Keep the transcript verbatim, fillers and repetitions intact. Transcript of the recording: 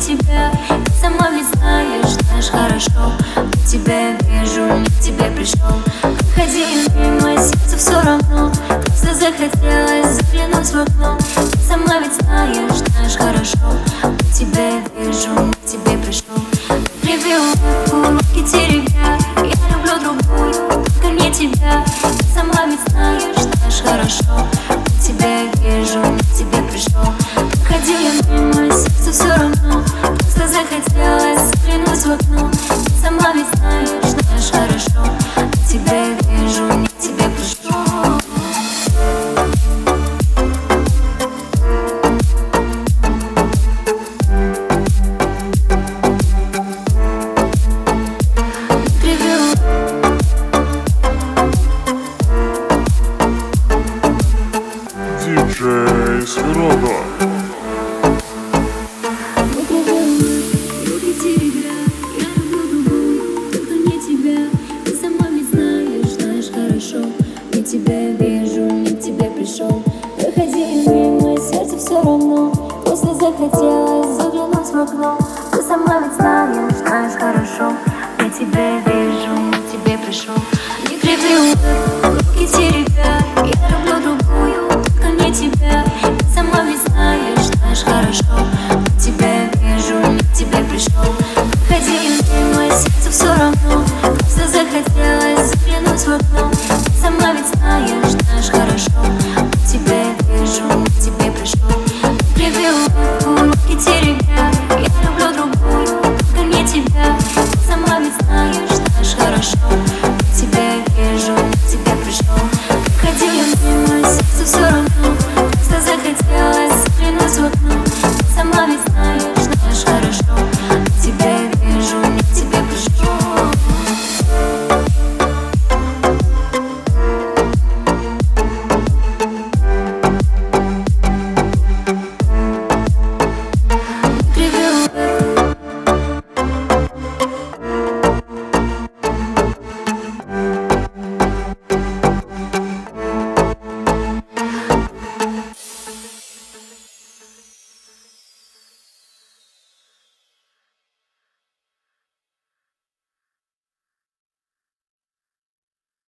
тебя. Ты сама ведь знаешь, знаешь хорошо. Я тебя вижу, не к тебе пришел. Проходи мимо, сердцу все равно. Просто захотелось заглянуть в окно. Ты сама ведь знаешь, знаешь хорошо. Я тебя вижу, не к тебе пришел. Криви улыбку, руки теребя. Я люблю другую, только не тебя. Ты сама ведь знаешь, знаешь хорошо. Я тебя вижу, не к тебе пришел. Проходи мимо, сердцу все равно. Просто захотелось заглянуть в окно. Ты сама ведь знаешь, знаешь хорошо. Я тебя вижу, не к тебе пришел. Диджей Сферода. Руки теребя, я люблю другую, только не тебя. Ты сама ведь знаешь, знаешь хорошо. Я тебя вижу, не к тебе пришел. Проходи мимо, сердцу все равно. Просто захотелось заглянуть в окно. Ты сама ведь знаешь, знаешь хорошо. Я тебя вижу, не к тебе пришел. Не криви улыбку, руки теребя. Я люблю другую, только не тебя. Ты сама ведь знаешь, знаешь хорошо.